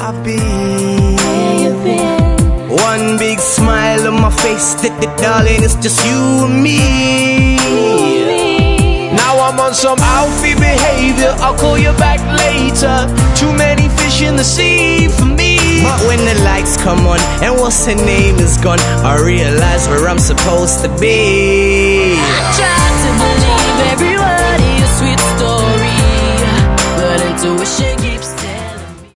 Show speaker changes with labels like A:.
A: I've been. One big smile on my face, darling, it's just you and me.
B: Now I'm on some outfit behavior, I'll call you back later. Too many fish in the sea for me.
A: But when the lights come on and what's her name is gone, I realize where I'm supposed to be.